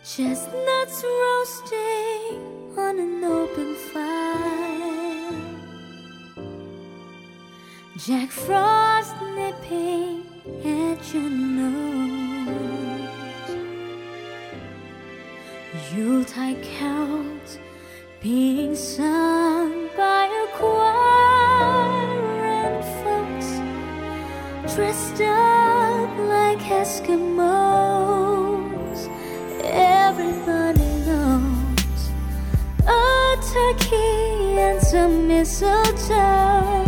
Chestnuts roasting on an open fire, Jack Frost nipping at your nose, Yuletide carols being sung by a choir, and folks dressed up like Eskimos. Everybody knows a turkey and some mistletoe